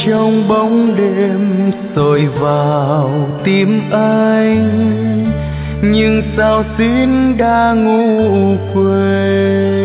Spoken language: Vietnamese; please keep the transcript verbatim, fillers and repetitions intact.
trong bóng đêm soi vào tim anh, nhưng sao xin đã ngủ quên.